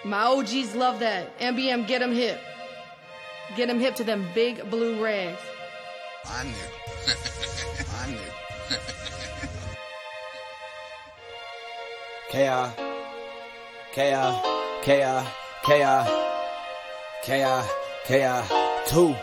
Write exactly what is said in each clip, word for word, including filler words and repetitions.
My O Gs love that. M B M, get them hip. Get them hip to them big blue rags. I knew. I knew. K I K I K I K I K I K I two.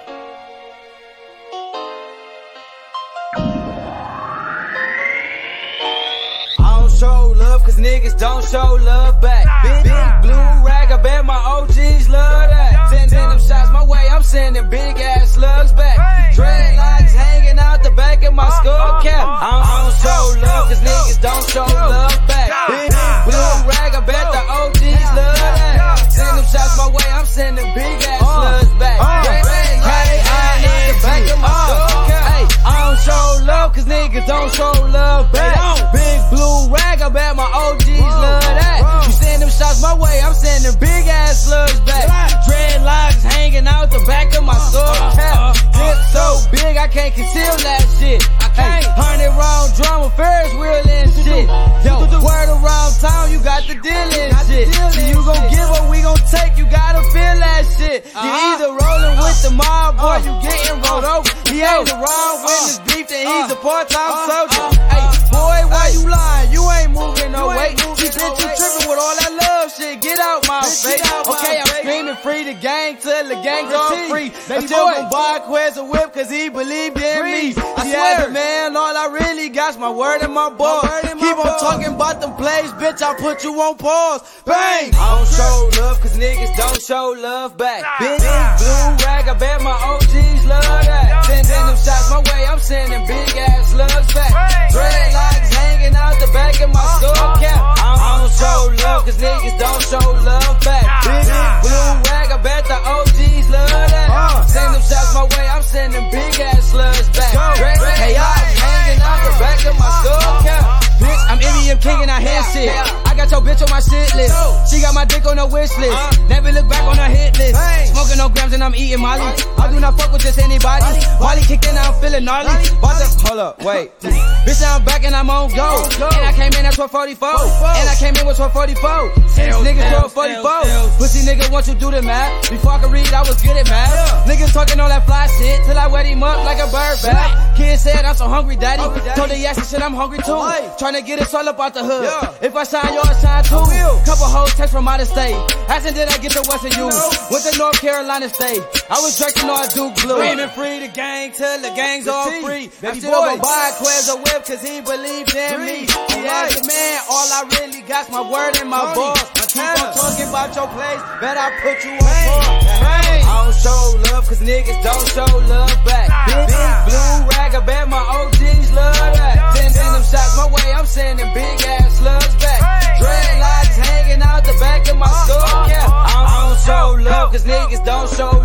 I don't show love cause niggas don't show love back. Big, big blue rag, I bet my O Gs love that. Sending them shots my way, I'm sending big ass slugs back. Dreadlocks hanging out the back of my skull cap. I don't, I don't show love cause niggas don't show love back. Big, big blue rag, I bet the O Gs love that. Send them shots my way, I'm sending big ass slugs back. Dreadlocks hanging out the back of my skull cap. Hey, I don't show love cause niggas don't show love back. Big blue rag, I bet my O Gs love that. You send them shots my way, I'm sending big ass slugs back. Dreadlocks hanging out the back of my skull cap. Dip so big I can't conceal that shit. I can't. Hundred round drum with Ferris wheel and shit. Yo, word around town, you got the deal and shit. See, you gon' give what we gon' take, you gotta feel that shit. You either rolling with the mob or you getting rolled over. He ain't around when it's beef, then he's a part-time soldier. Hey, boy, why you lying? You ain't moving no weight. She bitch, you tripping with all that love shit. Get out my face. Okay, I'm screaming free the gang till the gang's all free. I'm still gon' buy Quez a whip cause he believed in me. I swear, man, all I really got's my word and my ball. Keep on talking about them plays, bitch, I'll put you on pause. Bang! I don't show love cause niggas don't show love back. Big, big blue rag, I bet my O Gs love that. Sending them shots my way, I'm sending big ass slugs back. Dreadlocks hanging out the back of my skull cap. I don't, I don't show love cause niggas don't show love back. Big, big blue rag, I bet the O Gs love that. Send them shots my way, I'm sending big ass slugs back. Dreadlocks hanging out the back of my skull cap. Bitch, I'm M B M king and I hand shit. I got your bitch on my shit list. She got my dick on her wish list. Never look back on her hit list. Smoking no grams and I'm eating Molly. I do not fuck with just anybody. Wally kicked in, I'm feeling gnarly. Hold up, wait. Bitch, I'm back and I'm on go. And I came in at twelve forty-four. And I came in with twelve forty-four. Six niggas twelve forty-four. Pussy nigga, once you do the math. Before I could read, I was good at math. Niggas talking all that fly shit till I wet him up like a bird back. Kid said I'm so hungry, daddy. Told the yes shit, I'm hungry too. Tryna get us all up out the hood. If I shine, yours shine too. Couple hoes text from out of state. Asking did I get to Western U? Went to North Carolina State. I was drinking all Duke Blue. Screaming free the gang till the gang's all free. I'm still gon' buy Quez a whip cause he believed in me. He asked the man, all I really got's my word and my balls. Keep on talking about your place, bet I put you on pause. I don't show love cause niggas don't show love back. Big, big blue rag, I bet my O Gs love that. Sending them shots my way, I'm sending big ass slugs back. Dreadlocks hanging out the back of my skull cap. I don't show love cause niggas don't show